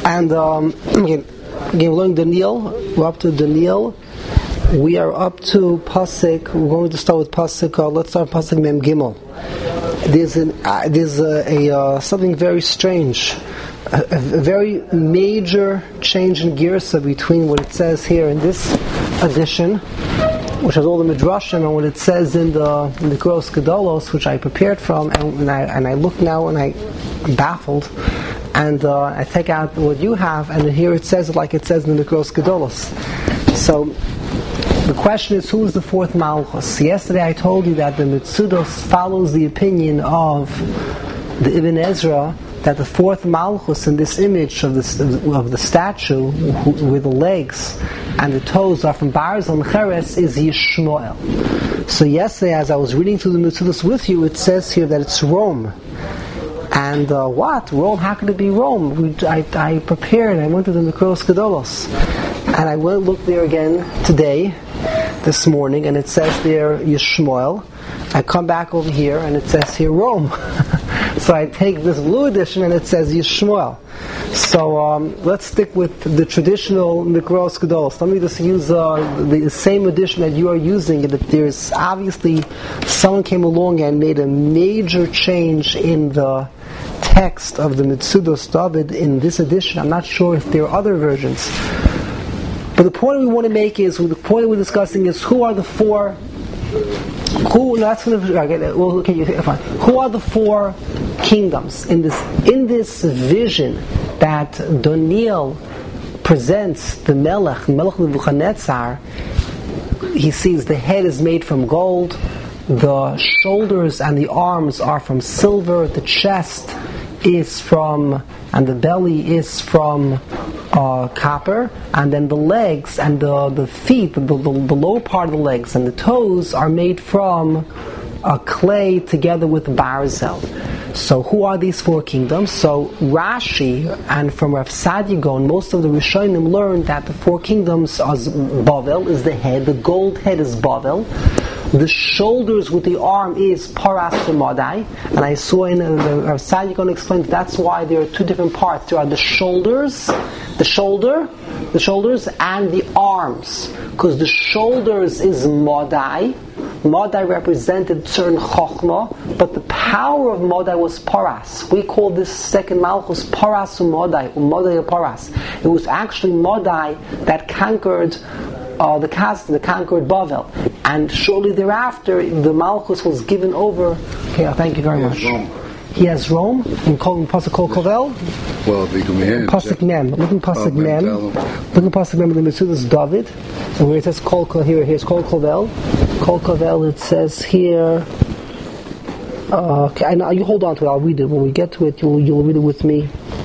And again, we're learning Daniel. We're up to Daniel. We are up to Pasuk. We're going to start with Pasuk. Let's start with Pasuk Mem Gimel. There's something very strange, a very major change in Girsa between what it says here in this edition, which has all the midrashim, and what it says in the Mikros Gedolos, which I prepared from, and I look now and I'm baffled, and I take out what you have, and here it says it like it says in the Mikros Gedolos. So the question is, who is the fourth Malchus? Yesterday I told you that the Mitzudos follows the opinion of the Ibn Ezra that the fourth Malchus in this image of the statue where the legs and the toes are from Barzel and Cheres is Yishmael. So yesterday, as I was reading through the Mitzudos with you, it says here that it's Rome. And what? Rome? How could it be Rome? I prepared, I went to the Mikros Gedolos. And I went look there again this morning, and it says there Yishmael. I come back over here, and it says here Rome. So I take this blue edition, and it says Yishmael. So let's stick with the traditional Mikros Gedolos. Let me just use the same edition that you are using. That there's obviously someone came along and made a major change in the text of the Mitzudos David in this edition. I'm not sure if there are other versions. But the point we want to make is, the point we're discussing is, who are the four? Who are the four kingdoms in this vision that Daniel presents the Melech Nebuchadnezzar? He sees the head is made from gold, the shoulders and the arms are from silver, the chest is from, and the belly is from copper, and then the legs and the feet, the lower part of the legs and the toes are made from clay together with barzel. So who are these four kingdoms? So Rashi and from Rav Sadia Gaon, most of the Rishonim learned that the four kingdoms are Bavel is the head, the gold head is Bavel. The shoulders with the arm is Paras Madai, and I saw in Rav Sadia Gaon explained that's why there are two different parts. There are the shoulders, and the arms, because the shoulders is Madai. Madai represented certain Chochmah, but the power of Madai was Paras. We call this second Malchus Paras Umadai, Umadai Paras. It was actually Madai that conquered the conquered Bavel, and shortly thereafter the Malchus was given over. Okay, thank you very much. Rome. He has Rome in Pasuk Kol Kovel. Well, Pasuk Mem. Look in Pasuk Mem. Look in Pasuk Mem in the Mitzudos David, and where it says Kol Kovel, here's Kol Kovel. Kol Kovel. It says here. Okay, you hold on to it. I'll read it when we get to it. You'll read it with me.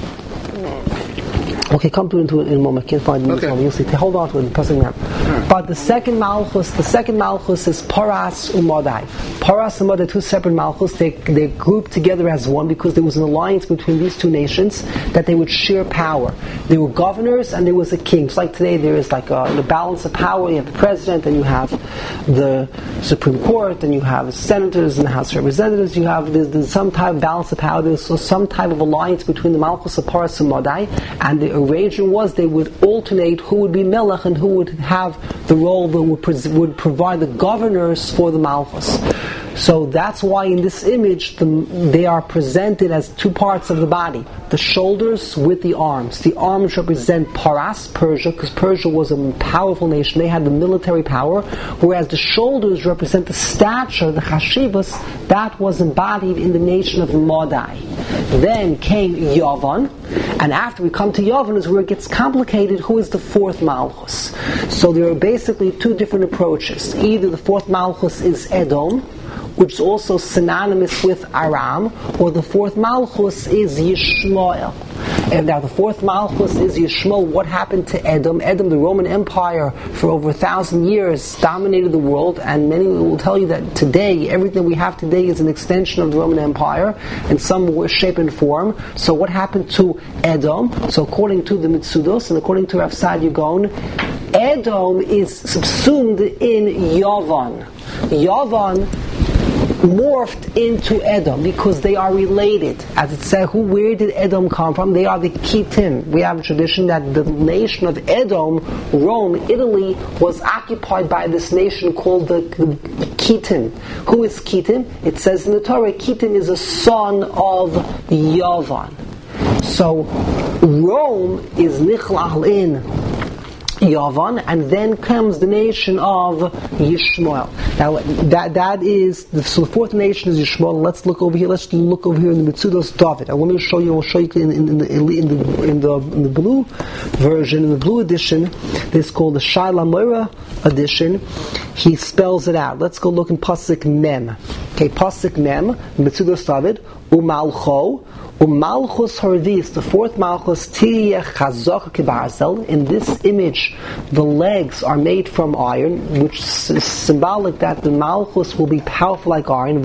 Okay, come to it in a moment. I can't find it. Okay. You'll see. Hold on to it. Pasuk Mem. But the second Malchus is Paras Umadai. Paras and Umadai, two separate Malchus, they grouped together as one because there was an alliance between these two nations that they would share power. They were governors and there was a king. It's like today there is like a balance of power. You have the president and you have the Supreme Court and you have senators and the House of Representatives. There's some type of balance of power. There's some type of alliance between the Malchus of Paras and Umadai, and the arrangement was they would alternate who would be Melech and who would have the role that would provide the governors for the Malchus. So that's why in this image they are presented as two parts of the body. The shoulders with the arms. The arms represent Paras, Persia, because Persia was a powerful nation. They had the military power. Whereas the shoulders represent the stature, the Chashivas, that was embodied in the nation of Madai. Then came Yavan, and after we come to Yavan is where it gets complicated. Who is the fourth Malchus? So there are basically two different approaches. Either the fourth Malchus is Edom, which is also synonymous with Aram, or the fourth Malchus is Yishmael. And now the fourth Malchus is Yishmael. What happened to Edom? Edom, the Roman Empire, for over 1,000 years dominated the world, and many will tell you that today, everything we have today is an extension of the Roman Empire in some shape and form. So what happened to Edom? So according to the Mitzudos and according to Rav Sadia Gaon, Edom is subsumed in Yavan. Yavan morphed into Edom because they are related. As it said, where did Edom come from? They are the Kittim. We have a tradition that the nation of Edom, Rome, Italy, was occupied by this nation called the Kittim. Who is Kittim? It says in the Torah, Kittim is a son of Yavan. So Rome is Nichlal in Yavan, and then comes the nation of Yishmael. Now that is the fourth nation is Yishmael. Let's look over here. Let's look over here in the Mitzudos David. And let me show you. I'll show you in the blue version, in the blue edition. This is called the Shai Lamora edition. He spells it out. Let's go look in Pasuk Mem. Okay, Pasuk Mem, Mitzudos David, Umalcho. Umalchus Harvis, the fourth Malchus, Tiyeh Chazok Kibarzel. In this image, the legs are made from iron, which is symbolic that the Malchus will be powerful like iron.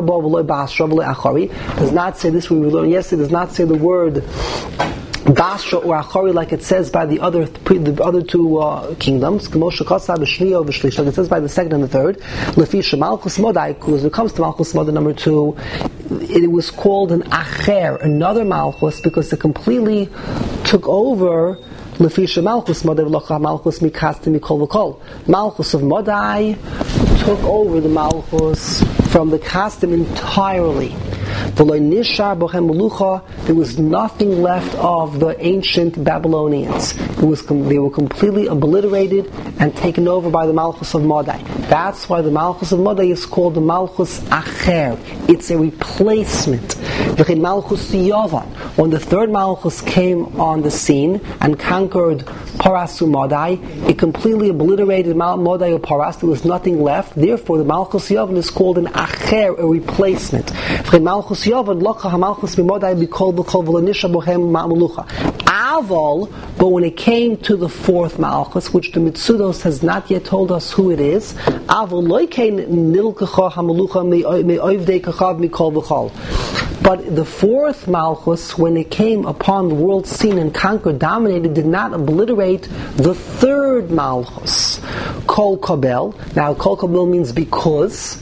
Does not say this. We learned yesterday. Does not say the word Basra or Achari like it says by the other two kingdoms. Like it says by the second and the third. Lefisha Malchus Modai, because when it comes to Malchus Modai number 2, it was called an Acher, another Malchus, because it completely took over Lefisha Malchus Modai V'locha Malchus Mikasti Mikol V'kol. Malchus of Modai took over the Malchus from the Kastim entirely. There was nothing left of the ancient Babylonians. They were completely obliterated and taken over by the Malchus of Modai. That's why the Malchus of Modai is called the Malchus Acher. It's a replacement. Malchus Yavan. When the third Malchus came on the scene and conquered Parasu Modai, it completely obliterated Modai or Paras. There was nothing left. Therefore, the Malchus Yavan is called an Acher, a replacement. Malchus Yavan, Locha HaMalchus Mimodai B'kol B'kol V'lanisha Bohem Ma'amulucha. Aval, but when it came to the fourth Malchus, which the Mitzudos has not yet told us who it is, Aval Loikein Nilkecha HaMalucha Me'oivdei Kachav Mikol V'chol. But the fourth Malchus, when it came upon the world scene and conquered, dominated, did not obliterate the third Malchus. Kol Kabel. Now, Kol Kabel means because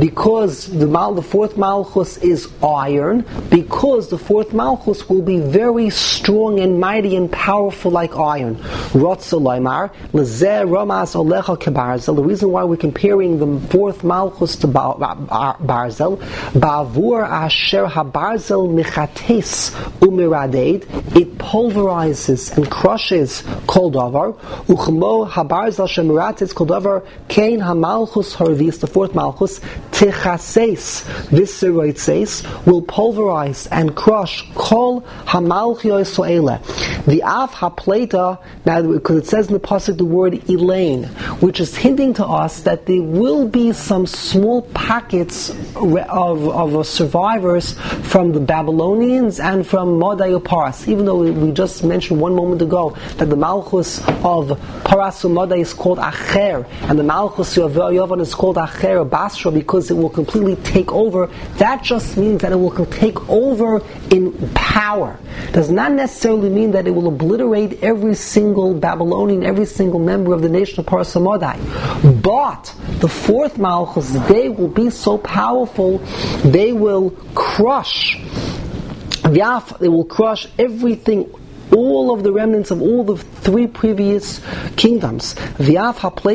the fourth Malchus is iron, because the fourth Malchus will be very strong and mighty and powerful like iron. Rotzo Loimar, Lezeh Romas Olecha Kebarzel. The reason why we're comparing the fourth Malchus to Barzel, Bavur Asher Habarzel Mechates Umiraded, it pulverizes and crushes Kol Davar. Uchmo Habarzel Shemirates Kol Davar, Kain HaMalchus Harvis, the fourth Malchus, Techases, Visceroites, will pulverize and crush Kol HaMalchio So'ele. The Av HaPleta, now because it says in the pasuk the word Elaine, which is hinting to us that there will be some small pockets of survivors from the Babylonians and from Modai Paras. Even though we just mentioned one moment ago that the Malchus of Paras and Modai is called Acher, and the Malchus of Yavan is called Acher or Basra because it will completely take over. That just means that it will take over in power. Does not necessarily mean that it will obliterate every single Babylonian, every single member of the nation of Paras and Modai. But the fourth Malchus, they will be so powerful, they will crush. They will crush everything, all of the remnants of all the three previous kingdoms. Now,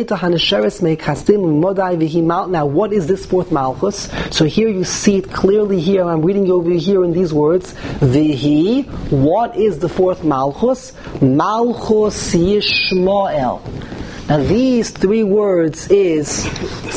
what is this fourth Malchus? So here you see it clearly here. I'm reading over here in these words. Vihi, what is the fourth Malchus? Malchus Yishmael. Now these three words is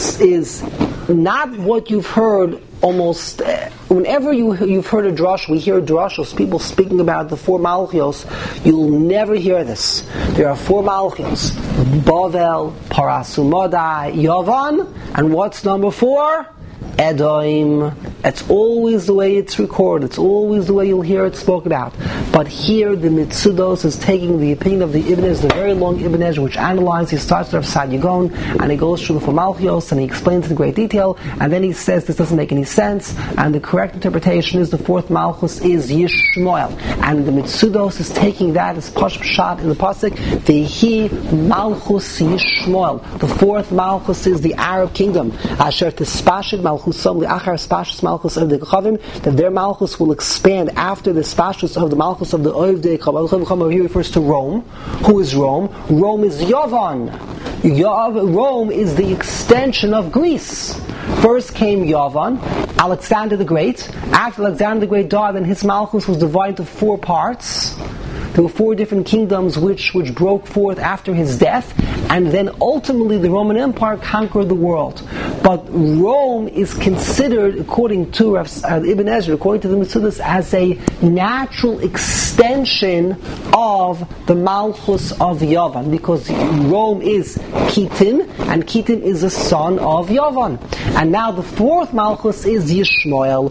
not what you've heard almost whenever you've heard a drush, we hear drushos, people speaking about the four malchios. You'll never hear this. There are four malchios: Bavel, Parasu Modai, Yavan, and what's number 4? Edom. That's always the way it's recorded. It's always the way you'll hear it spoken about. But here, the Mitzudos is taking the opinion of the Ibn Ezra, the very long Ibn Ezra, which analyzes. He starts with Sad Yagon, and he goes through the Malchios, and he explains it in great detail, and then he says this doesn't make any sense, and the correct interpretation is the fourth Malchus is Yishmael, and the Mitzudos is taking that as Pashp Shad in the Pasuk, Vehi Malchus Yishmael. The fourth Malchus is the Arab kingdom. Asher Tispashid Malchusom Liachar Spashis Malchus of the Chavim, that their Malchus will expand after the Spashis of the Malchus of the Oivdei Chavim. Here refers to Rome. Who is Rome? Rome is Yavan. Rome is the extension of Greece. First came Yavan, Alexander the Great. After Alexander the Great died, then his Malchus was divided into 4 parts. There were 4 different kingdoms which broke forth after his death, and then ultimately the Roman Empire conquered the world. But Rome is considered, according to Ibn Ezra, according to the Mitzudos, as a natural extension of the Malchus of Yavan, because Rome is Kitim, and Kitim is the son of Yavan. And now the fourth Malchus is Yishmael,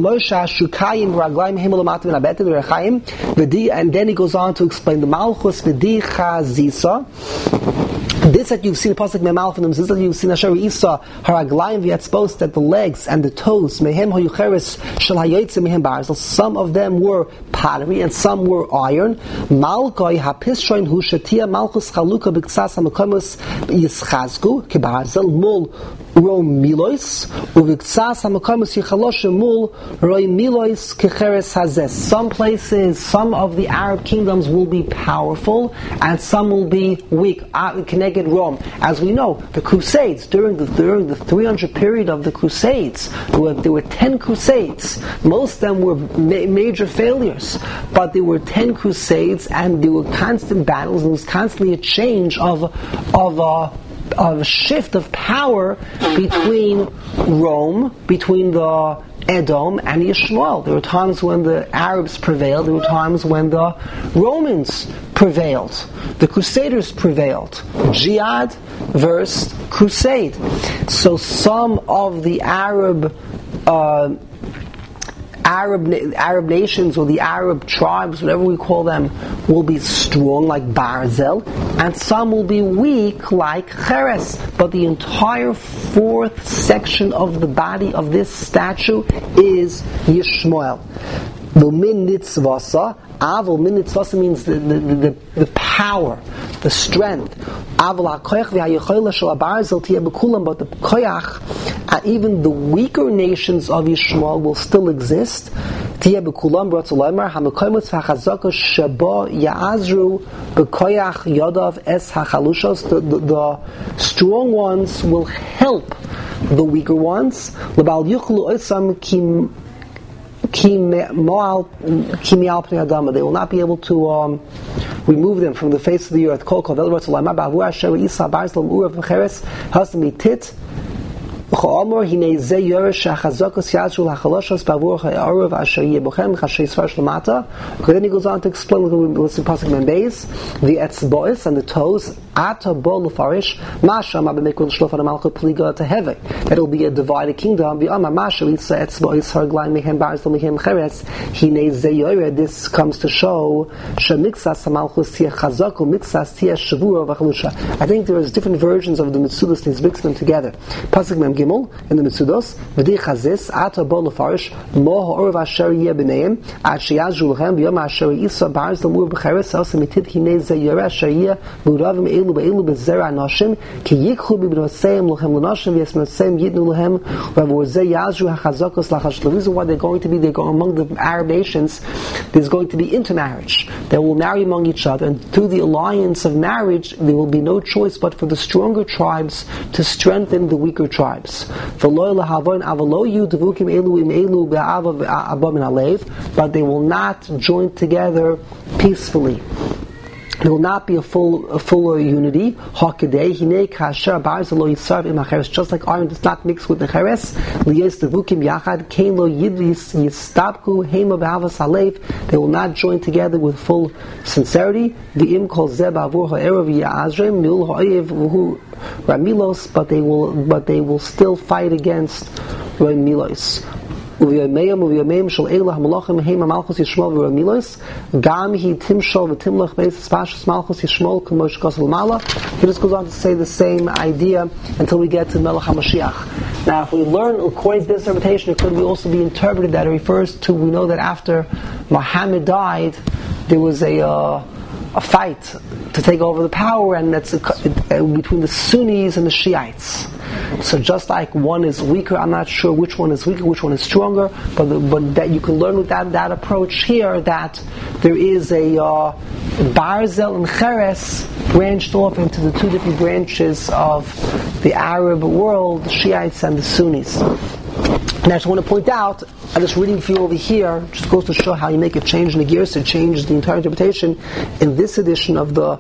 and then he goes on to explain the Malchus V'dicha Zisa. This that you've seen, Pasuk Memal from them, this that you've seen, Asher Isa Haraglayim v'yatzpos, that the legs and the toes, Mehem Hoyucheres Shel Hayotze Mehem Barzel, some of them were pottery and some were iron. Malkoi HaPisroin Hu Shatia Malchus Chaluka B'Ksas HaMakomus Yischazku Kebarzel Mul Rom Milois Uviktsas HaMakomus Yichalosh Mul Roy Milois Kecheres Hazes. Some places, some of the Arab kingdoms will be powerful and some will be weak. Connected Rome. As we know, the Crusades, during the 300 period of the Crusades, there were 10 Crusades. Most of them were major failures, but there were 10 Crusades, and there were constant battles, and there was constantly a change of a shift of power between Rome, between the Edom and Yishmael. There were times when the Arabs prevailed, there were times when the Romans prevailed. The Crusaders prevailed. Jihad versus Crusade. So some of the Arab nations, or the Arab tribes, whatever we call them, will be strong like Barzel, and some will be weak like Cheres. But the entire 4th section of the body of this statue is Yishmael. The min nitzvasa, avol min nitzvasa means the power, the strength. Avol hakoyach v'hayichola shel habarzel tiyeh b'kulam, but the koyach, even the weaker nations of Yishmael will still exist. Tiyeh b'kulam b'ratzolaymer hamakoymus v'hachazaka sheba ya'azru b'koyach yodav es hachalushos. The strong ones will help the weaker ones. L'bal yuchlu oisam kim they will not be able to remove them from the face of the earth. Because then he goes on to explain what's in Pasuk Membeis, the etzbois and the toes, that it will be a divided kingdom. This comes to show I think there is different versions of the Mitzudos, and he's mixing them together. Pasuk Mem Gimel in the Mitzudos, v'di chazis ata bo lefarish mo ha'orv asher yeh b'neim ad sheyazru lechem b'yom asher isa b'arz l'mur b'cheres also mitid hinei ze yoreh asher yeh muravim elu b'elu b'zera anoshim ki yikchu b'b'noseim lechem l'noshim v'yesmenoseim yidnu lechem v'avur ze yazru ha'chazakos lachash. The reason why they're going among the Arab nations, there's going to be intermarriage. They will marry among each other, and through the alliance of marriage there will be no choice but for the stronger tribes to strengthen the weaker tribes. But they will not join together peacefully. There will not be a full unity. Just like iron does not mix with the cheres, they will not join together with full sincerity. But they will still fight against Ramilos. וביימיהם של אלה המלאכים הם המלכוס ישמעאל ורמילוס גם היא תמשול ותמלך באיסס פשטוס מלכוס ישמעאל כמו שכתוב למעלה. He just goes on to say the same idea until we get to Melech HaMashiach. Now if we learn according to this interpretation, it could also be interpreted that it refers to, we know that after Muhammad died there was a fight to take over the power, and that's between the Sunnis and the Shiites. So just like one is weaker, I'm not sure which one is weaker, which one is stronger, but that you can learn with that approach here that there is a Barzel and Cheres branched off into the two different branches of the Arab world, the Shiites and the Sunnis. And I just want to point out, I'm just reading for you over here, just goes to show how you make a change in the gears to change the entire interpretation in this edition of the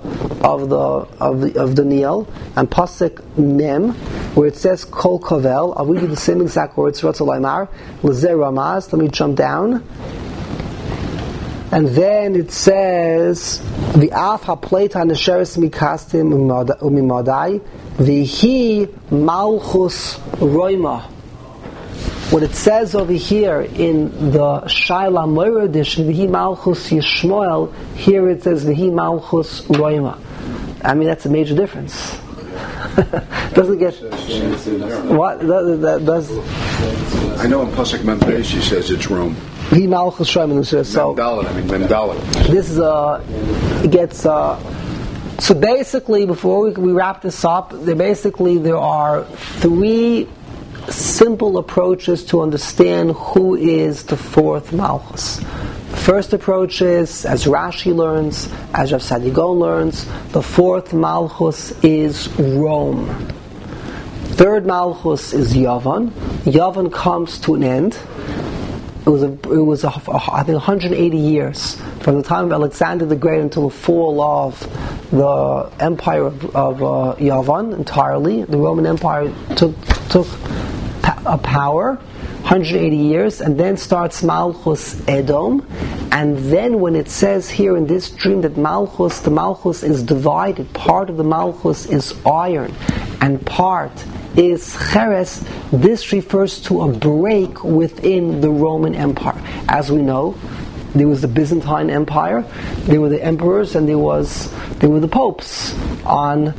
Niel and Pasuk Mem, where it says Kol Kovel. I'll read you the same exact words. Ratzah Laimar Lezer Ramaz. Let me jump down, and then it says V'af ha'pleita nesheres mikastim umimadai v'hi malchus roima. What it says over here in the Shaila Moira edition, V'hi Malchus Yishmael, here it says V'hi Malchus Roima. I mean, that's a major difference. Doesn't get what that does. I know in Pasuk Mem Beis she says it's Rome. V'hi Malchus Roima. So Mem Dalet. This is it gets. So basically, before we wrap this up, there are three simple approaches to understand who is the fourth Malchus. First approach is, as Rashi learns, as Rav Sadigon learns, the fourth Malchus is Rome. Third Malchus is Yavan. Yavan comes to an end. It was I think 180 years from the time of Alexander the Great until the fall of the empire of Yavan entirely. The Roman Empire took a power, 180 years, and then starts Malchus Edom. And then when it says here in this dream that the Malchus is divided, part of the Malchus is iron and part is Cheres, this refers to a break within the Roman Empire. As we know, there was the Byzantine Empire, there were the emperors, and there were the popes on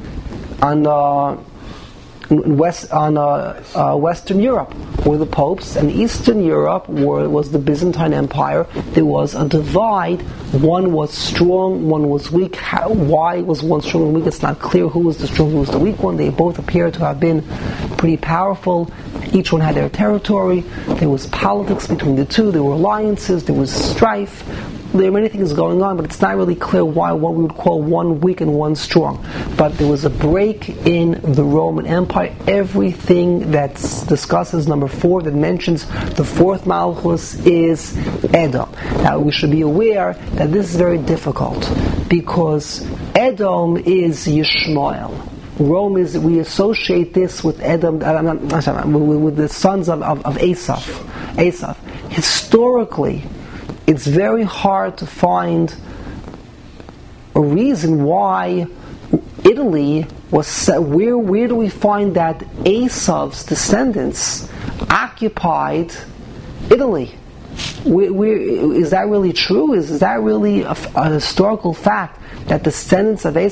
Western Europe were the popes, and Eastern Europe was the Byzantine Empire. There was a divide. One was strong, one was weak. Why was one strong and weak? It's not clear who was the strong, who was the weak one. They both appear to have been pretty powerful. Each one had their territory. There was politics between the two. There were alliances. There was strife. There are many things going on, but it's not really clear why what we would call one weak and one strong. But there was a break in the Roman Empire. Everything that discusses number 4, that mentions the fourth Malchus, is Edom. Now we should be aware that this is very difficult because Edom is Yishmael. Rome is, we associate this with Edom, with the sons of Asaph. Historically, it's very hard to find a reason why Italy was set. Where do we find that Asaph's descendants occupied Italy? Is that really true? Is that really a historical fact that descendants of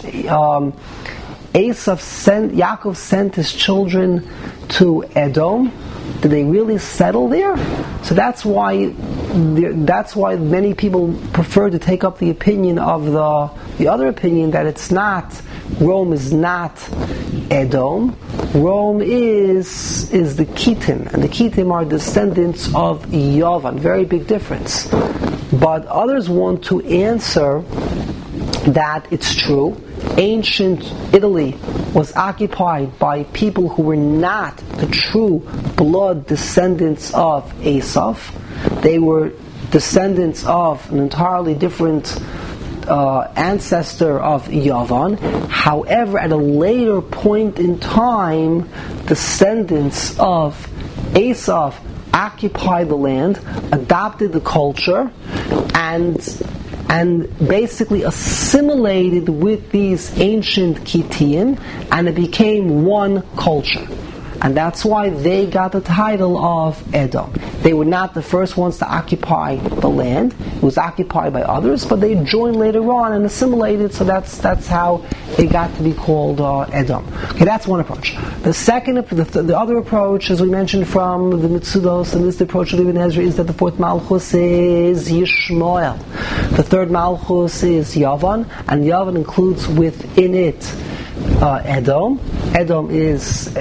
Yaakov sent his children to Edom? Did they really settle there? So that's why many people prefer to take up the opinion of the other opinion that it's not. Rome is not Edom. Rome is the Kittim, and the Kittim are descendants of Yavan. Very big difference. But others want to answer that it's true. Ancient Italy was occupied by people who were not the true blood descendants of Asaph. They were descendants of an entirely different ancestor of Yavan. However, at a later point in time, descendants of Asaph occupied the land, adopted the culture, and basically assimilated with these ancient Kittim, and it became one culture. and that's why they got the title of Edom. They were not the first ones to occupy the land. It was occupied by others, but they joined later on and assimilated, so that's how it got to be called Edom. Okay, that's one approach. The second, the other approach, as we mentioned from the Mitzudos, and this is the approach of Ibn Ezra, is that the fourth Malchus is Yishmael. The third Malchus is Yavan, and Yavan includes within it Edom. Edom is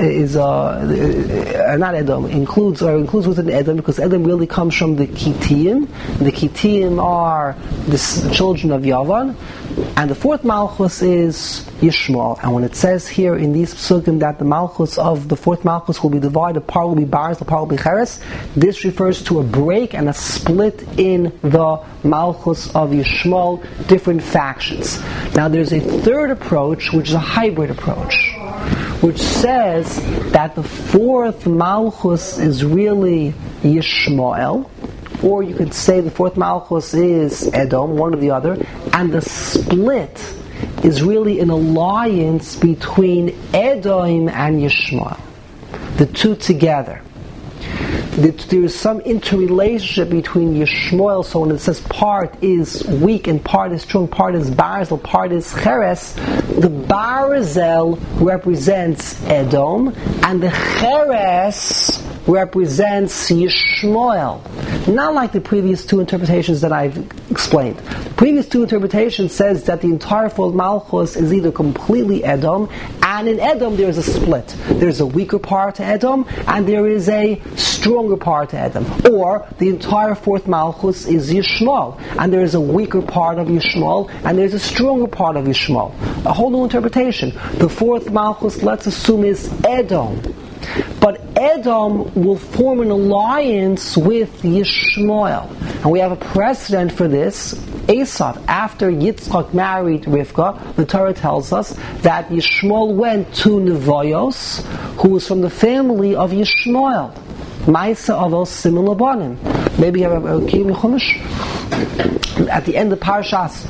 not Edom, includes within Edom, because Edom really comes from the Kittim. The Kittim are the children of Yavan, and the fourth Malchus is Yishmael. And when it says here in these psukim that the Malchus of the fourth Malchus will be divided, part will be Baris, the part will be Cheres, this refers to a break and a split in the Malchus of Yishmael, different factions. Now there's a third approach, which is a hybrid approach, which says that the fourth Malchus is really Yishmael, or you could say the fourth Malchus is Edom, one or the other, and the split is really an alliance between Edom and Yishmael, the two together. There is some interrelationship between Yishmael, so when it says part is weak and part is strong, part is Barzel, part is Cheres, the Barzel represents Edom, and the Cheres represents Yishmael. Not like the previous two interpretations that I've explained. The previous two interpretations says that the entire fourth Malchus is either completely Edom, and in Edom there is a split. There's a weaker part to Edom, and there is a stronger part to Edom. Or the entire fourth Malchus is Yishmael, and there is a weaker part of Yishmael, and there's a stronger part of Yishmael. A whole new interpretation. The fourth Malchus, let's assume, is Edom. But Edom will form an alliance with Yishmael. And we have a precedent for this. Esav, after Yitzchak married Rivka, the Torah tells us that Yishmael went to Nevoyos, who was from the family of Yishmael. Maisa avos simon labanim. Maybe you have a Kiyum Chumash? At the end of Parshas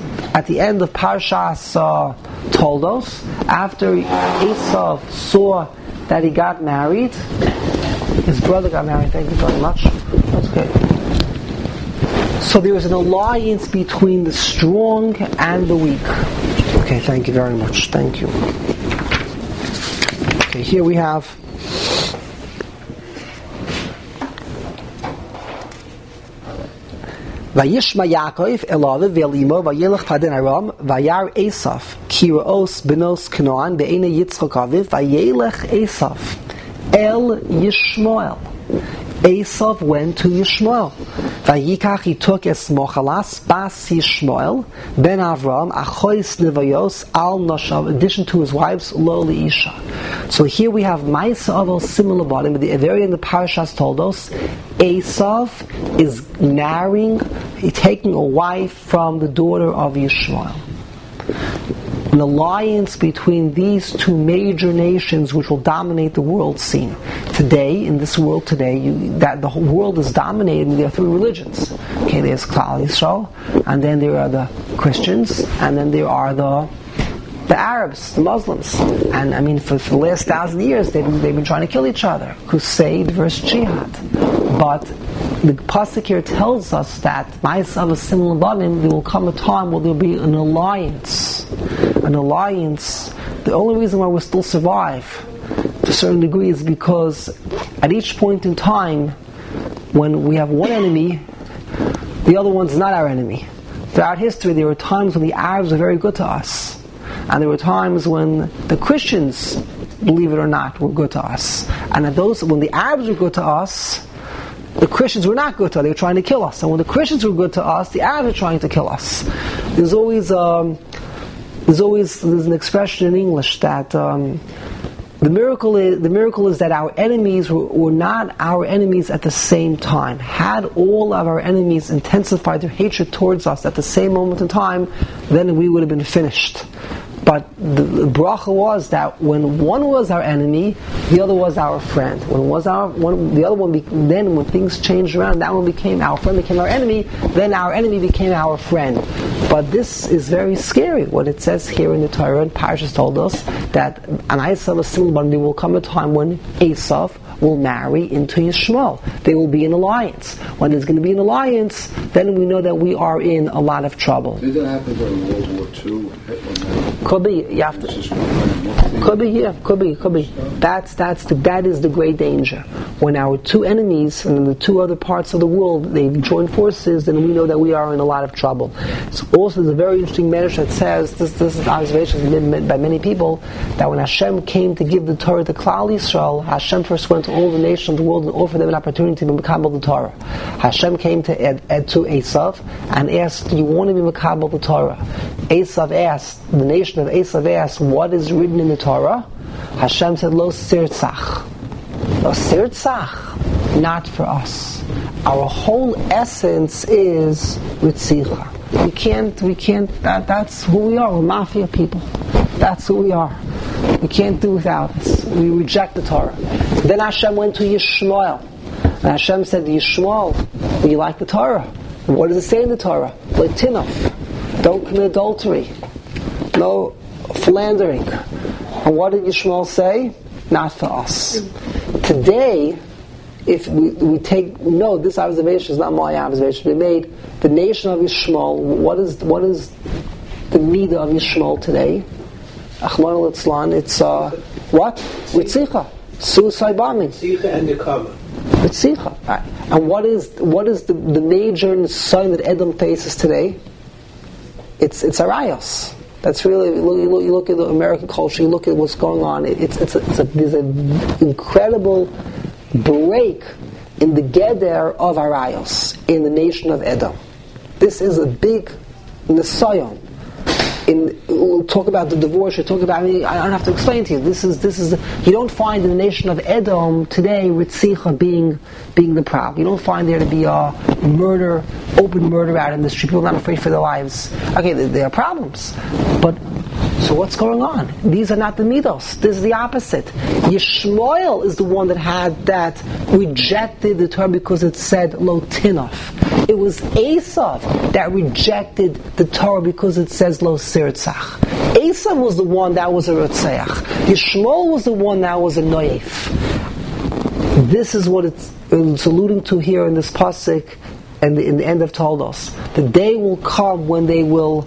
Toldos, after Esav saw that he got married, his brother got married, thank you very much. That's okay. So there was an alliance between the strong and the weak. Okay, thank you very much. Thank you. Okay, here we have Vayishma Yaakov Elav Ve'elimo Vayelech Padan Aram Vayar Esav Kiraos Benos Canaan Be'ene Yitzchak Aviv Vayelech Esav El Yishmael. Esav went to Yishmael. Vayikach, he took es Mochalas Bas Yishmael Ben Avram Achois Nevayos Al Noshav, in addition to his wives Lo Isha. So here we have Ma'isa Avos similar bottom. At the very end of the Parashas told us Esav is taking a wife from the daughter of Yishmael. An alliance between these two major nations which will dominate the world scene. Today, in this world today, that the whole world is dominated, there are three religions. Okay, there's Klal Yisrael, and then there are the Christians, and then there are the Arabs, the Muslims. And I mean, for the last 1,000 years, they've been trying to kill each other. Crusade versus jihad. But the pasuk here tells us that Ma'asav is similar banim. There will come a time where there will be an alliance. An alliance. The only reason why we still survive to a certain degree is because at each point in time, when we have one enemy, the other one's not our enemy. Throughout history, there were times when the Arabs were very good to us, and there were times when the Christians, believe it or not, were good to us. And when the Arabs were good to us, the Christians were not good to us. They were trying to kill us. And when the Christians were good to us, the Arabs were trying to kill us. There's an expression in English that the miracle is that our enemies were not our enemies at the same time. Had all of our enemies intensified their hatred towards us at the same moment in time, then we would have been finished. But the bracha was that when one was our enemy, the other was our friend. When things changed around, that one became our friend, became our enemy. Then our enemy became our friend. But this is very scary. What it says here in the Torah, and Parshas told us that an Esav, a similar one, there will come a time when Esav will marry into Yishmael. They will be in alliance. When there's going to be an alliance, then we know that we are in a lot of trouble. Did that happen during World War II? Could be. You have to. Could be. Yeah. Could be. That is the great danger. When our two enemies and the two other parts of the world they join forces, then we know that we are in a lot of trouble. So also, there's a very interesting medrash that says this is observation made by many people that when Hashem came to give the Torah to Klal Yisrael, Hashem first went to all the nations of the world and offered them an opportunity to be Mekabel the Torah. Hashem came to Esav and asked, "Do you want to be Mekabel the Torah?" Esav asked, the nation of Esav asked, "What is written in the Torah?" Hashem said, "Lo sirtzach." Lo sirtzach, not for us. Our whole essence is ritzicha. We can't, that's who we are. We're mafia people. That's who we are. We can't do without us. We reject the Torah. Then Hashem went to Yishmael. And Hashem said, Yishmael, do you like the Torah? And what does it say in the Torah? Leitinov. Don't commit adultery. No philandering. And what did Yishmael say? Not for us. Today, if we take, no, this observation is not my observation. We made the nation of Yishmael. What is the midah of Yishmael today? Achman al-Itzlan, it's what? Ritzicha. Suicide bombing. Ritzicha and Nekama. Ritzicha. Right. And what is the major sign that Edom faces today? It's arayos. That's really, you look at the American culture, you look at what's going on, there's an incredible break in the Geder of Arayos in the nation of Edom. This is a big Nisayon. We'll talk about the divorce. I don't have to explain to you. This is you don't find in the nation of Edom today Ritzicha being the problem. You don't find there to be a murder, open murder out in the street. People are not afraid for their lives. Okay, there are problems, but so what's going on? These are not the midos. This is the opposite. Yishmael is the one that rejected the Torah because it said lo tinaf. It was Esav that rejected the Torah because it says lo sirtzach. Esav was the one that was a rotzeach. Yishmael was the one that was a noyef. This is what it's alluding to here in this pasuk and in the end of Toldos. The day will come when they will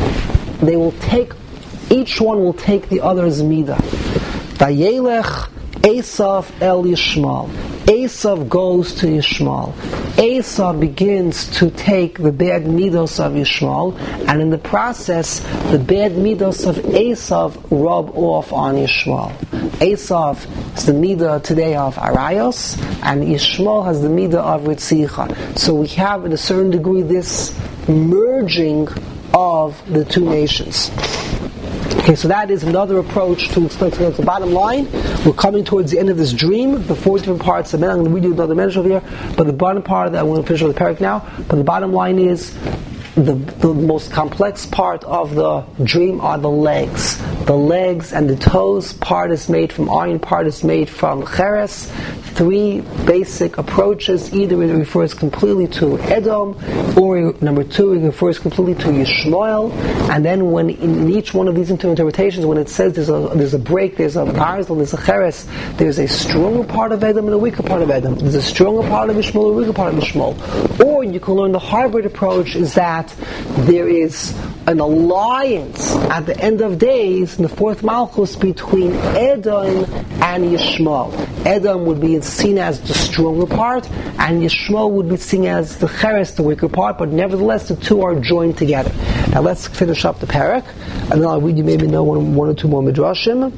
take. Each one will take the other's midah. Vayelech Esav el Yishmael. Esav goes to Yishmael. Esav begins to take the bad midos of Yishmael, and in the process, the bad midos of Esav rub off on Yishmael. Esav is the midah today of Arayos, and Yishmael has the midah of Ritzicha. So we have, in a certain degree, this merging of the two nations. Okay, so that is another approach to explain the bottom line. We're coming towards the end of this dream, the 4 different parts. I'm going to read you another message over here, but the bottom part of that, I'm going to finish with the parak now, but the bottom line is the most complex part of the dream are the legs. The legs and the toes. Part is made from iron, part is made from cheres. 3 basic approaches. Either it refers completely to Edom, or number 2, it refers completely to Yishmael. And then when in each one of these interpretations, when it says there's a break, there's a Barzal, there's a Cheres, there's a stronger part of Edom and a weaker part of Edom. There's a stronger part of Yishmael and a weaker part of Yishmael. Or you can learn the hybrid approach is that there is an alliance at the end of days in the 4th Malchus between Edom and Yishmael. Edom would be seen as the stronger part, and Yishmael would be seen as the Cheres, the weaker part, but nevertheless the two are joined together. Now let's finish up the parak, and then I'll read you maybe one or two more midrashim.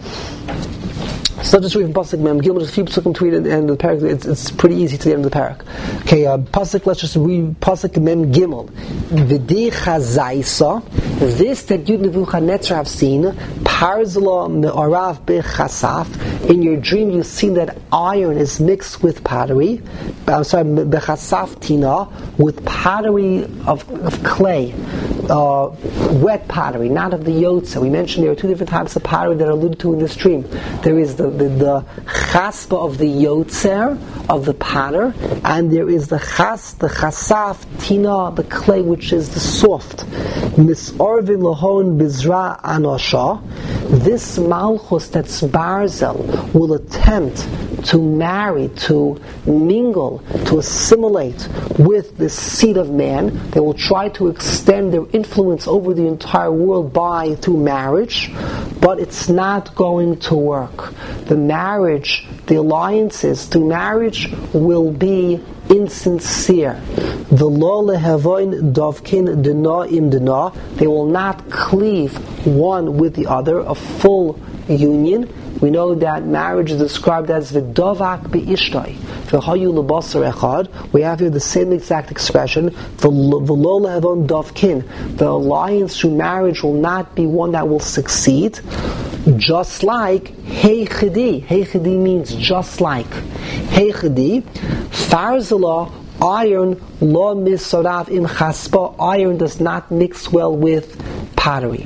So just read from Pasuk Mem Gimel, just a few psukim to read at the end of the parak. It's pretty easy to the end of the parak. Okay, Pasuk, let's just read Pasuk Mem Gimel. V'di chazaisa, this that you Nebuchadnezzar have seen, Parzla me'orav bechasaf, in your dream you've seen that iron is mixed with pottery, bechasaf tina, with pottery of clay. wet pottery, not of the yotze. We mentioned there are two different types of pottery that are alluded to in this dream. There is the chaspa of the yotzer, of the potter, and there is the chasaf, tina, the clay, which is the soft. Mis'orvin lohon bizra anosha. This malchus that's barzel will attempt to marry, to mingle, to assimilate with the seed of man. They will try to extend their influence over the entire world through marriage, but it's not going to work. The marriage, the alliances through marriage will be insincere. The lo lehevoin dovkin dena im dena. They will not cleave one with the other, a full union. We know that marriage is described as v'dovak be'ishtoi, v'hayu lebasar echad. We have here the same exact expression, v'lo lehavon dovkin. The alliance through marriage will not be one that will succeed. Just like heichidi. Heichidi means just like. Heichidi, farzala, iron, lo misorav im chaspa. Iron does not mix well with pottery.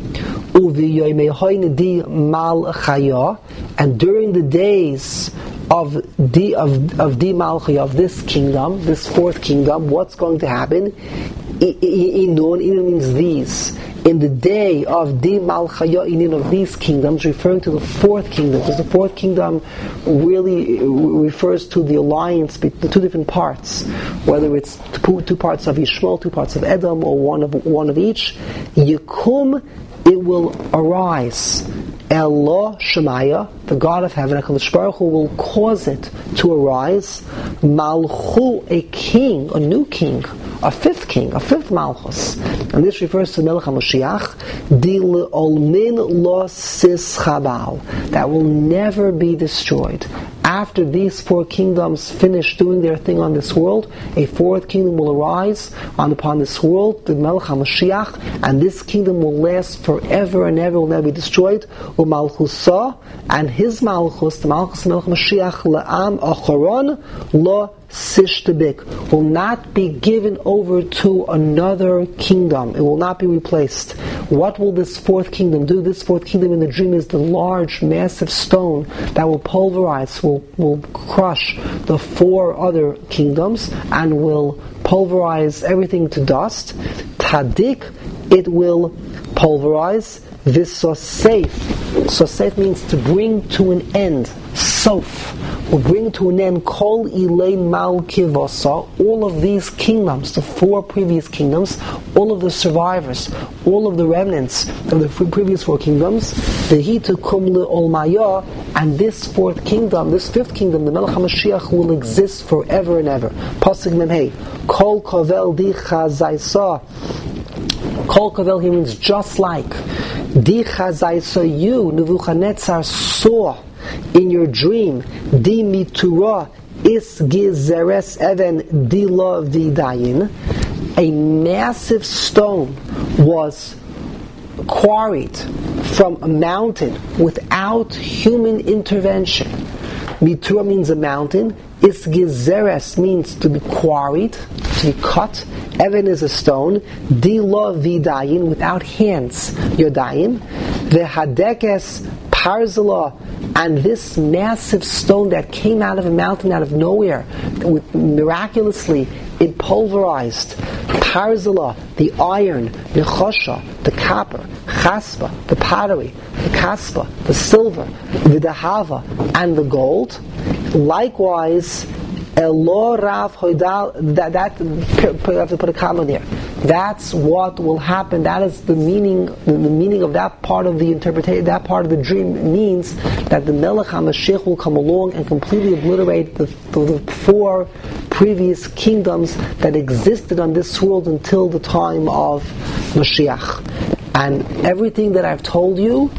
And during the days of Di Malchaya, of this kingdom, this fourth kingdom, what's going to happen? Inun means these. In the day of Di Malchaya, Inin, of these kingdoms, referring to the fourth kingdom, because the fourth kingdom really refers to the alliance between the two different parts, whether it's two parts of Yishmael, two parts of Edom, or one of each. Yikum, it will arise. Allah Shemaya, the God of heaven, HaKadosh Baruch Hu, will cause it to arise. Malchu, a king, a new king, a fifth Malchus. And this refers to Melech HaMashiach, Dil Olmin Lo Sis Chabal, that will never be destroyed. After these four kingdoms finish doing their thing on this world, a fourth kingdom will arise upon this world, the Melech HaMashiach, and this kingdom will last forever and ever, will never be destroyed. U'malchusa, and his Malchus, the Malchus of Melech HaMashiach, La'am Acharon Lo Sishtabik, will not be given over to another kingdom. It will not be replaced. What will this fourth kingdom do? This fourth kingdom in the dream is the large, massive stone that will pulverize, will crush the four other kingdoms and will pulverize everything to dust. Tadik, it will pulverize. Visosef. Sosef means to bring to an end. Sof will bring to an end Kol Ilay Malkivasa, all of these kingdoms, the four previous kingdoms, all of the survivors, all of the remnants of the previous four kingdoms, the Hitu Kumle Olmaya, and this fourth kingdom, this fifth kingdom, the Melech HaMashiach, will exist forever and ever. Pasuk Memhei, Kol Kovel Di Chazaisa. Kol Kovel here means just like. Di Chazaisa, you, Nebuchadnezzar, saw in your dream, Di Mitura Is Gizeres Even Dila Vidayin, a massive stone was quarried from a mountain without human intervention. Mitura means a mountain. Is Gizeres means to be quarried, to be cut. Even is a stone. Dila Vidayin, without hands. Yodayim. Vehadekes Parzala, and this massive stone that came out of a mountain out of nowhere, miraculously it pulverized. Parzala, the iron, nechosha, the copper, chaspa, the pottery, the kaspa, the silver, the dahava, and the gold. Likewise, Elo Rav Hoidal, that you have to put a comma there. That's what will happen. That is the meaning. The meaning of that part of the interpretation, that part of the dream means that the Melech HaMashiach will come along and completely obliterate the four previous kingdoms that existed on this world until the time of Mashiach. And everything that I've told you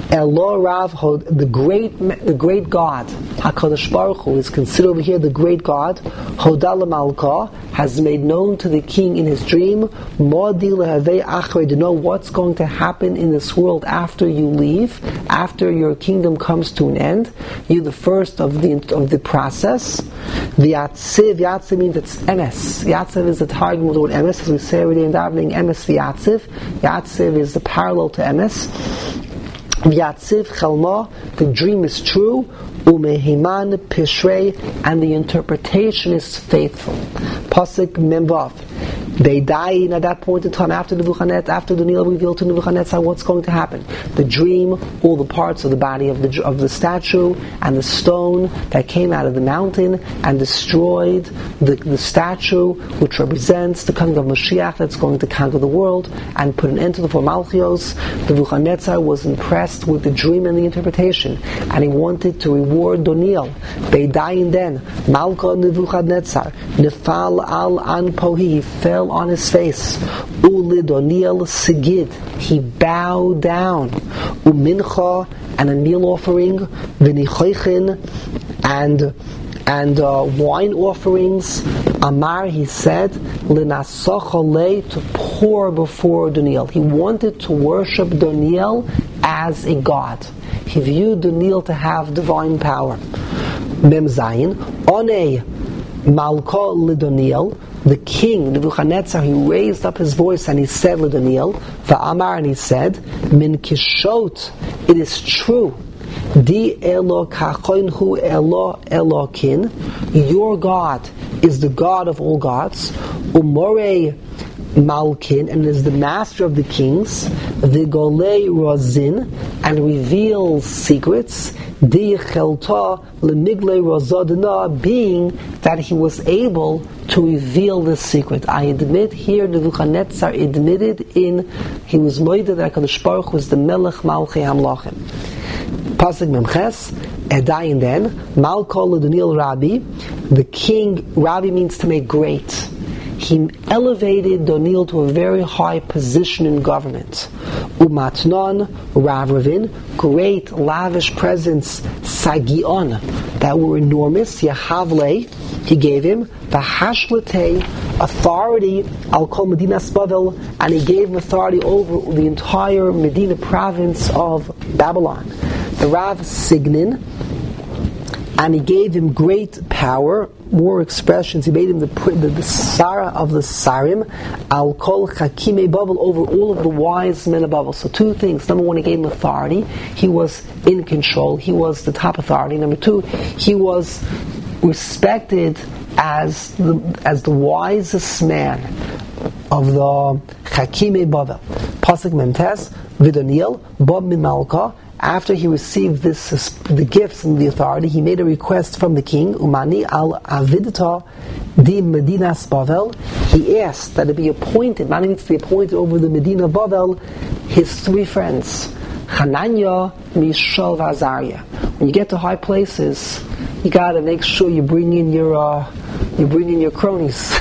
Elo Rav, the great God, HaKadosh Baruch Hu is considered over here the great God. Hodal Malka has made known to the king in his dream, Modi lehavei achrei, to know what's going to happen in this world after you leave, after your kingdom comes to an end. You're the first of the process. The Yatziv means it's emes. Yatziv is the targum of the word emes, as we say every day in davening. Emes v'yatziv. Yatziv is the parallel to emes. V'yatziv chelma, the dream is true. Umehiman pishrei, and the interpretation is faithful. Pasuk Memvav. They died at that point in time after Daniel revealed to Nebuchadnezzar what's going to happen. The dream, all the parts of the body of the statue, and the stone that came out of the mountain and destroyed the statue, which represents the coming of Mashiach that's going to conquer the world and put an end to the four Malchios. Nebuchadnezzar was impressed with the dream and the interpretation, and he wanted to reward Daniel. They died then. Malka Nebuchadnezzar nefal al anpohi, he fell on his face. Uli Daniel sigid, he bowed down. Umincha, and a meal offering. V'nichoichin, and wine offerings. Amar, he said, L'nasochale, to pour before Daniel. He wanted to worship Daniel as a god. He viewed Daniel to have divine power. Mem Zayin, Onei Malka LeDaniel, the king Nebuchadnezzar, he raised up his voice and he said LeDaniel, Va'amar, and he said, Min Kishot, it is true, Di Elo Kachoinhu Elo Elokin, your God is the God of all gods, Umore Malkin, and is the master of the kings, Vigolei Rozin, and reveals secrets, Di Chelta Lemigle Rozadina, being that he was able to reveal this secret. I admit here, Nebuchadnezzar admitted he was moided that HaKadosh Baruch Hu was the Melech Malchei Hamlachim. Pasuk Memches, Edayin then, Malkol Daniel Rabbi, the king, Rabbi means to make great. He elevated Daniel to a very high position in government. Umatnon, Rav Ravin, great lavish presents, Sagion, that were enormous, Yahavle, he gave him, Vahashlete, authority, Al Kol Medinas Bavel, and he gave him authority over the entire Medina province of Babylon. The Rav Signin, and he gave him great power, more expressions. He made him the Sarah of the Sarim, Al Kol Chakimei Bavel, over all of the wise men of Bavel. So two things. Number one, he gave him authority. He was in control. He was the top authority. Number two, he was respected as the wisest man of the Chakimei Bavel. Pasuk Memtes, Vidaniel, Bob Mimalka. After he received the gifts and the authority, he made a request from the king, Umani al Avidta di Medinas Bavel. He asked that it be appointed, Mani means to be appointed over the Medina of Bavel, his three friends, Hananiah, Mishael, Azariah. When you get to high places, you got to make sure you bring in your cronies.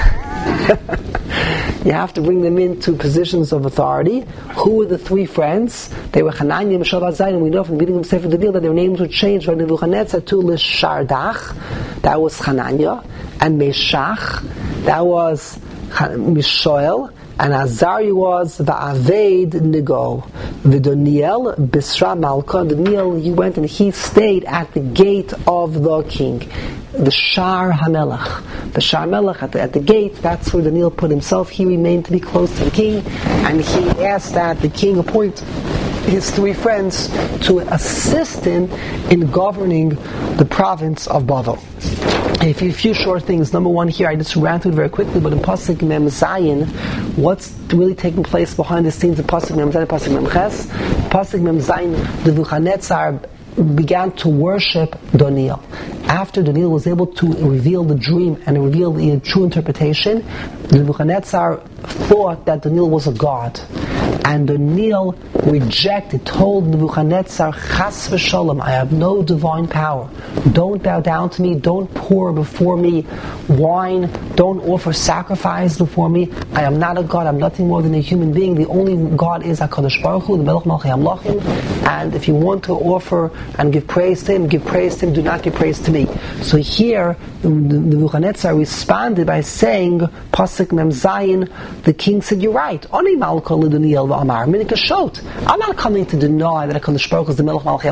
You have to bring them into positions of authority. Who were the three friends? They were Hananiah, Mishael, Azariah, and we know from the beginning of Sefer Daniel that their names were changed from Nebuchadnezzar to Lishardach, that was Hananiah, and Meshach, that was Mishael, and Azariah was Va'aved Nigo. Vidoniel Bisra Malka, Daniel, he went and he stayed at the gate of the king, the Shar HaMelech. The Shar HaMelech at the gate, that's where Daniel put himself. He remained to be close to the king, and he asked that the king appoint his three friends to assist him in governing the province of Bavel. A few short things. Number one here, I just ran through it very quickly, but in Pasuk Mem Zayin, what's really taking place behind the scenes of Pasuk Mem Zayin, Pasuk Mem Ches? Pasuk Mem Zayin, Nebuchadnezzar began to worship Daniel. After Daniel was able to reveal the dream and reveal the true interpretation, Nebuchadnezzar thought that Daniel was a god. And Daniel rejected, told Nebuchadnezzar, Chas v'shalom, I have no divine power. Don't bow down to me, don't pour before me wine, don't offer sacrifice before me. I am not a God, I'm nothing more than a human being. The only God is HaKadosh Baruch Hu, the Melech Malchei Hamlachim. And if you want to offer and give praise to him, do not give praise to me. So here, Nebuchadnezzar responded by saying, Pasuk Mem Zayin, the king said, you're right. Oni Malka L'Daniel v'Amar, Minik Shot. I'm not coming to deny that HaKadosh Baruch Hu is the Melech Malchei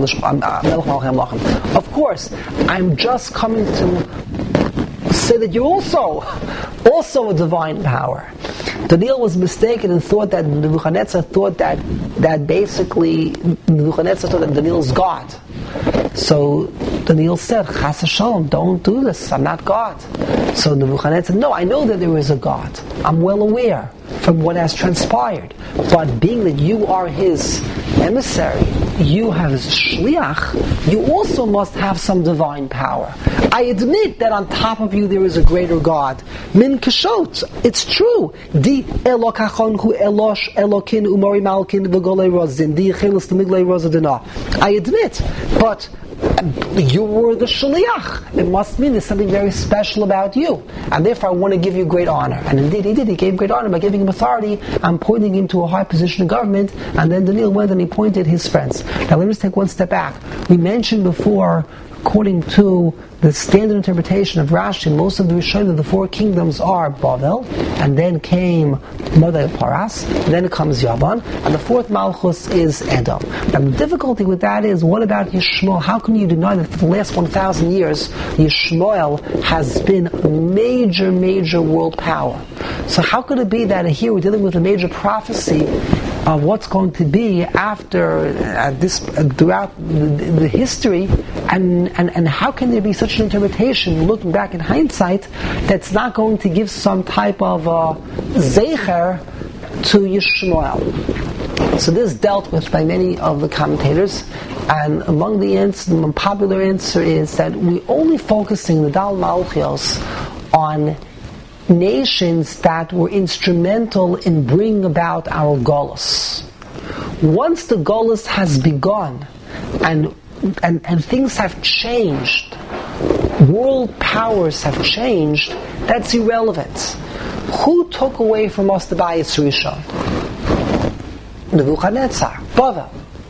Hamlachim. Of course, I'm just coming to say that you're also a divine power. Daniel was mistaken and thought that Nebuchadnezzar thought that basically Nebuchadnezzar thought that Daniel's God. So Daniel said, Chas v'shalom, don't do this, I'm not God. So Nebuchadnezzar said, no, I know that there is a God. I'm well aware from what has transpired. But being that you are his emissary, you have his shliach, you also must have some divine power. I admit that on top of you there is a greater God. Min kashot, it's true. Di elokachon hu elosh elokin umori malkin v'golei rozin, di chelis t'miglei rozadina. I admit, but you were the shliach. It must mean there's something very special about you. And therefore I want to give you great honor. And indeed he did. He gave great honor by giving him authority and pointing him to a high position in government. And then Daniel went and he pointed his friends. Now let me just take one step back. We mentioned before, according to the standard interpretation of Rashi, most of the Rishonim, the four kingdoms are Bavel, and then came Modai Paras, and then comes Yavan, and the fourth Malchus is Edom. Now the difficulty with that is, what about Yishmael? How can you deny that for the last 1,000 years, Yishmael has been a major world power? So how could it be that here we're dealing with a major prophecy of what's going to be after throughout the history, and how can there be such an interpretation, looking back in hindsight, that's not going to give some type of zecher to Yishmael? So this is dealt with by many of the commentators, and among the answers, the most popular answer is that we're only focusing the Dal Malchios on nations that were instrumental in bringing about our Golus. Once the Golus has begun and things have changed, world powers have changed, that's irrelevant. Who took away from us the Bayis Rishon? Nebuchadnezzar, Bavel.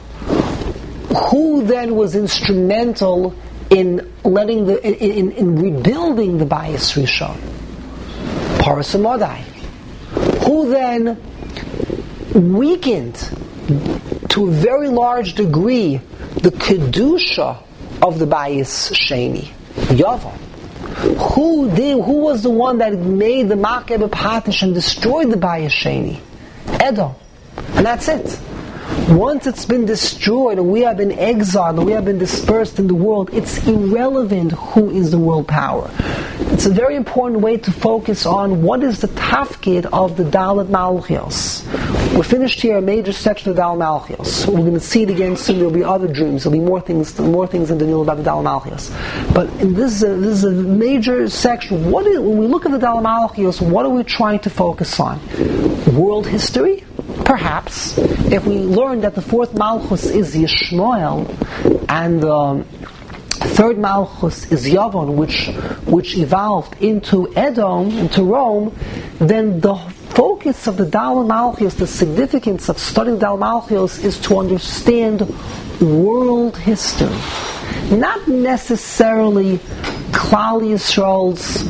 Who then was instrumental in rebuilding the Bayis Rishon? Paras U'Madai. Who then weakened to a very large degree the Kedusha of the Bayis Sheni? Yavan. Who was the one that made the Makeh B'Patish and destroyed the Bayis Sheni? Edom. And that's it. Once it's been destroyed, and we have been exiled, and we have been dispersed in the world, it's irrelevant who is the world power. It's a very important way to focus on what is the tafkid of the Dalet Malchios. We're finished here a major section of Dalet Malchios. We're going to see it again soon. There'll be other dreams. There'll be more things in Daniel about the Dalet Malchios. But this is a major section. When we look at the Dalet Malchios, what are we trying to focus on? World history? Perhaps. If we learn that the fourth Malchus is Yishmael, and the third Malchus is Yavan, which evolved into Edom, into Rome, then the focus of the Dalet Malchios, the significance of studying Dalet Malchios, is to understand world history. Not necessarily Klal Yisrael's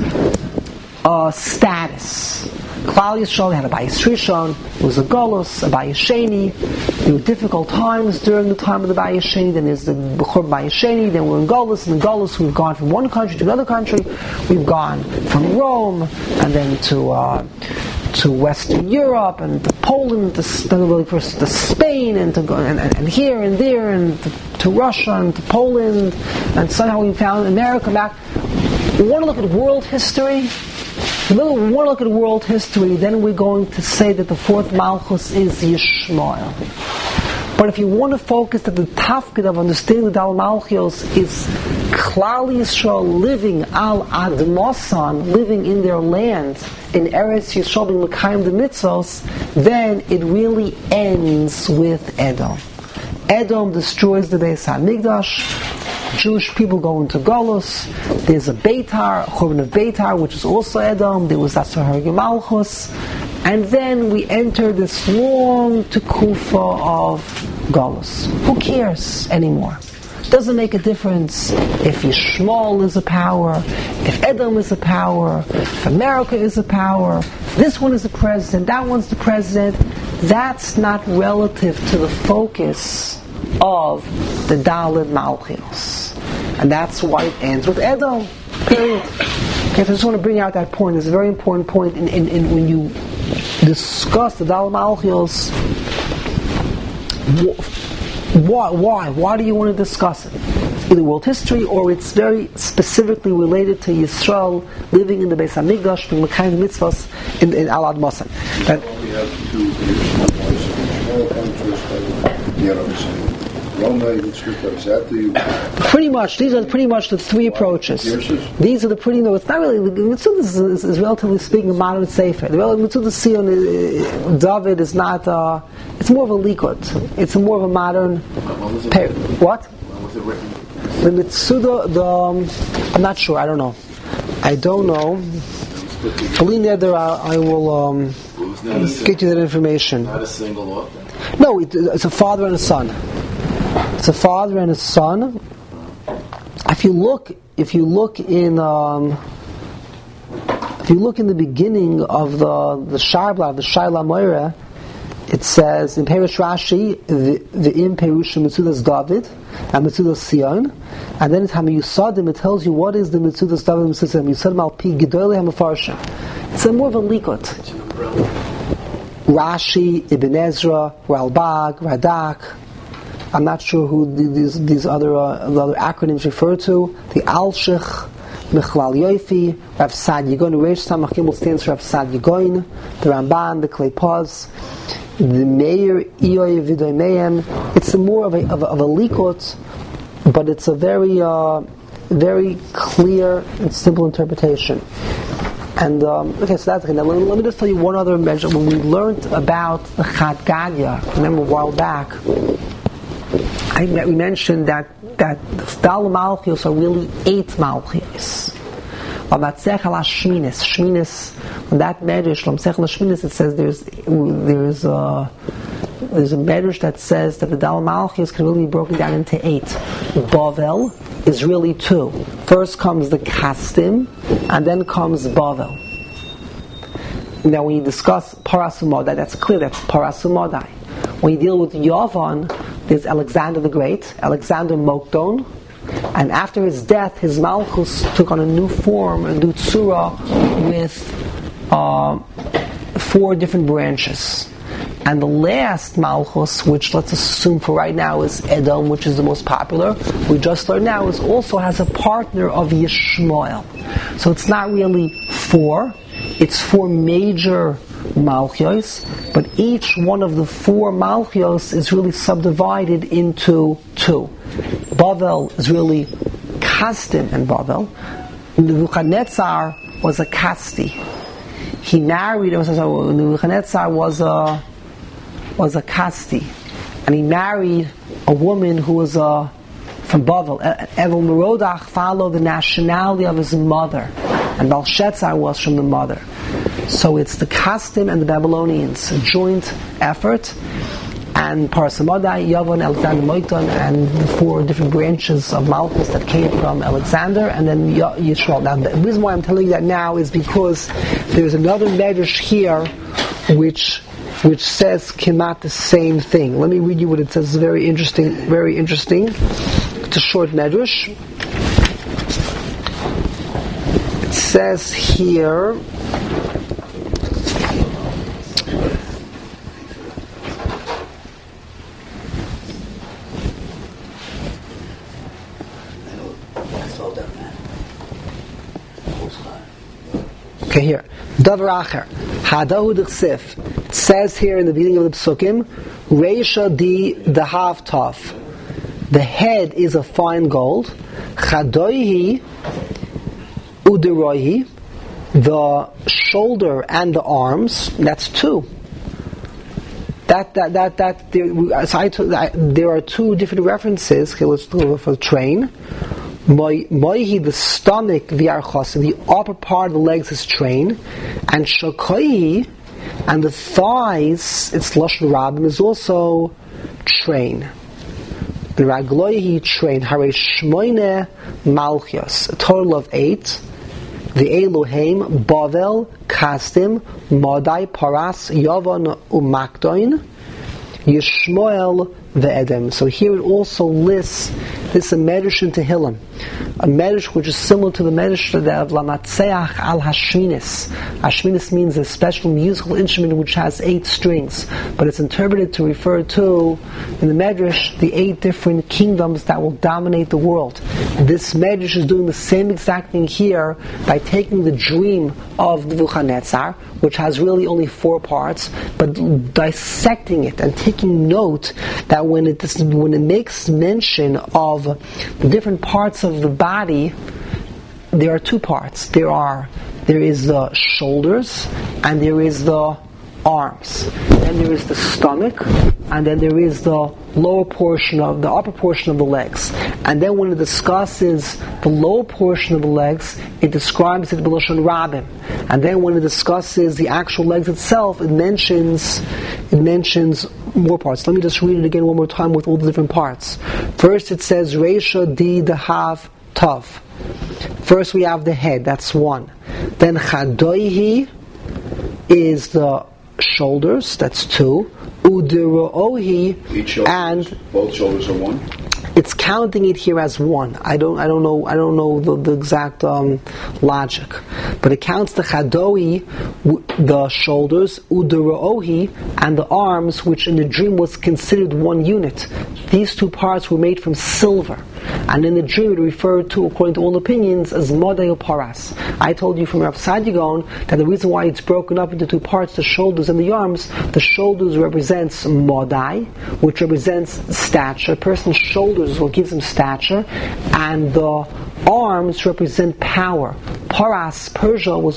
status. Klal Yisrael had a Bayis Rishon, it was a Golus, a Bayis Sheni. There were difficult times during the time of the Bayis Sheni. Then there's the Bechor Bayis Sheni. Then we're in Golus. And in Golus we've gone from one country to another country. We've gone from Rome and then to Western Europe and to Poland, to Spain, and here and there, and to Russia and to Poland, and somehow we found America back. We want to look at world history. If we want to look at world history, then we're going to say that the fourth Malchus is Yishmael. But if you want to focus that the tafkid of understanding the Dalet Malchios is Klal Yisrael living al Admosan, living in their land, in Eretz Yisrael being Mekayim the mitzvos, then it really ends with Edom. Edom destroys the Beis HaMikdash. Jewish people go into Golus. There's a Beitar, Churban of Beitar, which is also Edom. There was Asar Hargei Malchus. And then we enter this long Tekufa of Golus. Who cares anymore? Doesn't make a difference if Yishmael is a power, if Edom is a power, if America is a power, if this one is the president, that one's the president. That's not relative to the focus of the Dalet Malchios. And that's why it ends with Edom. Period. Okay, so I just want to bring out that point. It's a very important point in when you discuss the Dalet Malchios. Why do you want to discuss it? It's either world history or it's very specifically related to Yisrael living in the Beis HaMikdash, being Mekayim mitzvahs in Alad Masan. We have two small countries, pretty much, these are pretty much the three approaches. These are the pretty, no, it's not really, the Mitzvah is relatively speaking a modern Sefer. The Mitzvah Sion, David is not, it's more of a likut. It's more of a modern, what? The Mitzvah, I'm not sure, I don't know. I will get you that information. Not a single author? No, it's a father and a son. It's a father and a son. If you look in the beginning of the Sharbla, the Shaila Moira, it says in Perush Rashi, the in Perusha Mitzudas David and Mitzudas Sion, and then it's Hamiyusadim. It tells you what is the Mitzudas David and Mitzudas Hamiyusadim al Pi Gedolei Hamafarshim. It's a more of a likut. Rashi, Ibn Ezra, Ralbag, Radak. I'm not sure who these other the other acronyms refer to. The Alshich, Michlal Yoifi, Rav Sad Yigoin, Reish Samach Gimel stands for Rav Sad Yigoin, the Ramban, the Klei Paz, the Meir, Iyoi Vidoy Meim. It's more of a likut, but it's a very clear and simple interpretation. And okay, so that's okay. Now let me just tell you one other measure. When we learned about the Chad Gadya, remember a while back, we mentioned that the Dalet Malchios are really 8 Malchios. Shminis, on that medrash, Shminis, it says there's a medrash that says that the Dalet Malchios can really be broken down into 8. Bavel is really 2. First comes the Kastim, and then comes Bavel. Now when you discuss Paras U'Madai, that's clear, that's Paras U'Madai. When you deal with Yavan, there's Alexander the Great, Alexander Mokdon, and after his death, his Malchus took on a new form, a new tzura, with 4 different branches. And the last Malchus, which let's assume for right now is Edom, which is the most popular, we just learned now, also has a partner of Yishmael. So it's not really 4, it's 4 major Malchios, but each one of the 4 Malchios is really subdivided into 2. Bavel is really Kastim and Bavel. Nebuchadnezzar was a Kasti. He married, Nebuchadnezzar was a Kasti, and he married a woman who was from Bavel. Evel Merodach followed the nationality of his mother, and Belshazzar was from the mother. So it's the Kastim and the Babylonians, a joint effort, and Paras U'Madai, Yavan, Alexander Moikdon, and the 4 different branches of Malchus that came from Alexander, and then Yisrael. Now, the reason why I'm telling you that now is because there's another medrash here which says cannot the same thing. Let me read you what it says. It's very interesting, very interesting. It's a short medrash. It says here, okay, here. Davar Acher. Hadahu d'chsef. It says here in the beginning of the Psukim, Reisha di dahav tov. The head is of fine gold. Chadoihi uderoihi. the shoulder and the arms, that's 2. There are 2 different references. Okay, let's go for the train. Moihi, the stomach, the upper part of the legs is train, and shakaihi, and the thighs, it's lashon rabim, is also train. And ragloihi, train. Hare shmoine malchios, a total of 8. The Elohim, Bavel, Kastim, Madai, Paras, Yavan, Umakdoin, Yishmoel, the Edom. So here it also lists this a medrash in Tehillim, a medrash which is similar to the medrash of Lamatseach al Hashminis. Hashminis means a special musical instrument which has 8 strings, but it's interpreted to refer to, in the medrash, the 8 different kingdoms that will dominate the world. This medrash is doing the same exact thing here by taking the dream of Nebuchadnezzar, which has really only 4 parts, but dissecting it and taking note that when it makes mention of the different parts of the body, there are 2 parts. There is the shoulders and there is the arms. Then there is the stomach, and then there is the upper portion of the legs. And then when it discusses the lower portion of the legs, it describes it b'lashon rabim. And then when it discusses the actual legs itself, it mentions more parts. Let me just read it again one more time with all the different parts. First it says Reisha Di Dahav Tav. First we have the head, that's 1. Then Chadoihi is the shoulders, that's 2. Uderohi, and both shoulders are 1. It's counting it here as 1. I don't know the exact logic, but it counts the chadoi, the shoulders, uderohi, and the arms, which in the dream was considered 1 unit. These 2 parts were made from silver, and in the dream it referred to, according to all opinions, as modai or paras. I told you from Rav Sadigon that the reason why it's broken up into 2 parts, the shoulders and the arms, the shoulders represents modai, which represents stature. A person's shoulders is what gives him stature, and the arms represent power. Paras, Persia, was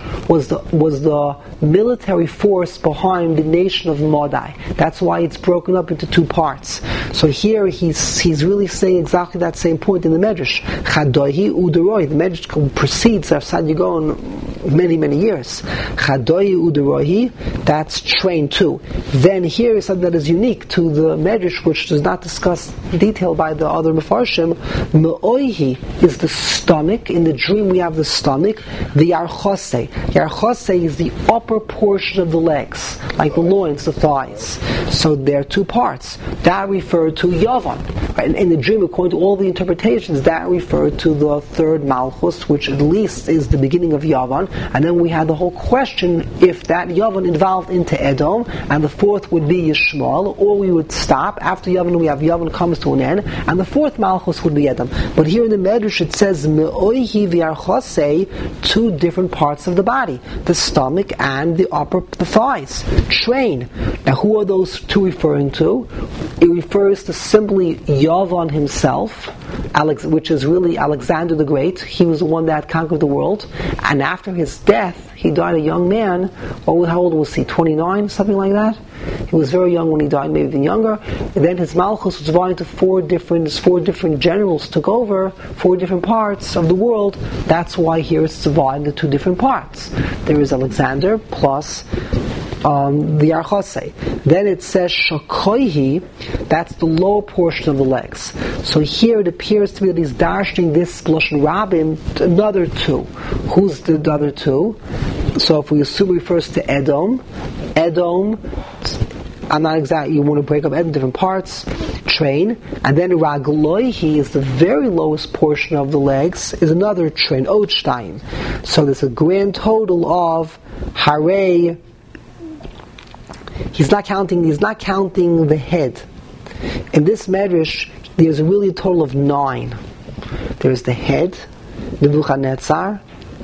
the military force behind the nation of Madai. That's why it's broken up into 2 parts. So here he's really saying exactly that same point in the Medrash. Chadohi uderoi. The Medrash precedes Rav Sadigon many years. Chadohi uderoi. That's train 2. Then here is something that is unique to the Medrash, which does not discuss in detail by the other Mefarshim. Me'oihi is the stomach. In the dream we have the stomach. The yarchose. Yarchose is the upper portion of the legs, like the loins, the thighs. So there are 2 parts. That referred to Yavan. Right? In the dream, according to all the interpretations, that referred to the 3rd Malchus, which at least is the beginning of Yavan. And then we had the whole question if that Yavan involved into Edom, and the 4th would be Yishmael, or we would stop. After Yavan, we have Yavan comes to an end, and the 4th Malchus would be Edom. But here in the Medrash it says Me'oihi v'yarchosei, 2 different parts of the body, the stomach and the thighs. Train. Now who are those 2 referring to? It refers to simply Yavan himself, which is really Alexander the Great. He was the one that conquered the world, and after his death, he died a young man. How old was he? 29, something like that? He was very young when he died, maybe even younger. And then his Malchus was divided into 4 different generals took over 4 different parts of the world. That's why here it's divided into 2 different parts. There is Alexander plus the Archosei. Then it says Shakoihi, that's the lower portion of the legs. So here it appears to be that he's dashing this Lashon Rabim to another 2. Who's the other 2? So if we assume it refers to Edom, I'm not exact, you want to break up Edom in different parts, train, and then Ragloihi is the very lowest portion of the legs, is another train, Otstein. So there's a grand total of Hare. He's not counting the head. In this Medrash, there's really a total of 9. There's the head, Nebuchadnezzar,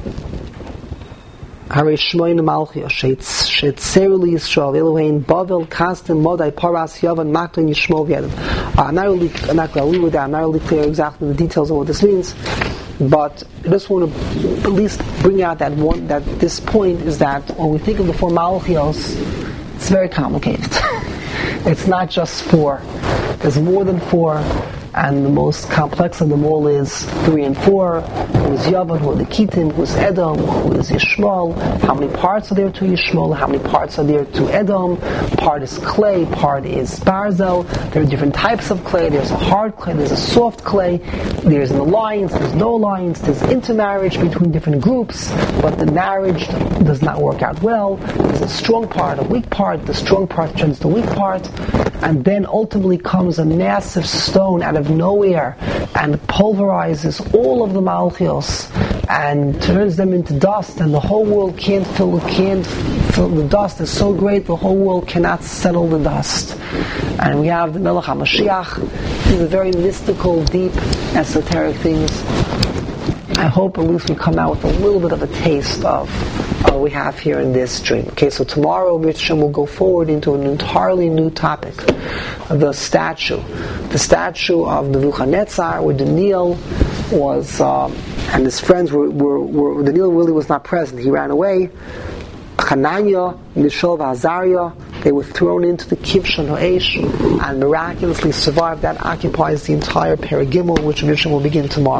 Hare Shmoyne Malchia, Shetzerli Yisrael, Elohein, Bavel, Kastim, Modai, Paras, Yavan, Maklan, Yishmol, V'Yedem. I'm not really clear exactly the details of what this means. But I just want to at least bring out that this point is that when we think of the four Malchios, it's very complicated. It's not just four. There's more than four, and the most complex of them all is 3 and 4. Who is Yavan, who are the Kittim, who is Edom, who is Yishmael, how many parts are there to Yishmael, how many parts are there to Edom. Part is clay, part is barzel. There are different types of clay. There's a hard clay, there's a soft clay, there's an alliance, there's no alliance, there's intermarriage between different groups, but the marriage does not work out well. There's a strong part, a weak part, the strong part turns the weak part, and then ultimately comes a massive stone out of nowhere and pulverizes all of the Malchios and turns them into dust, and the whole world can't fill the dust is so great the whole world cannot settle the dust. And we have the Melech HaMashiach. These are very mystical, deep, esoteric things. I hope at least we come out with a little bit of a taste of what we have here in this dream. Okay, so tomorrow we'll go forward into an entirely new topic, the statue. The statue of Nebuchadnezzar, where Daniel was, and his friends were Daniel really was not present. He ran away. Hananiah, Mishael, Azariah, they were thrown into the Kivshon Ha'esh and miraculously survived. That occupies the entire Paragimel, which will begin tomorrow.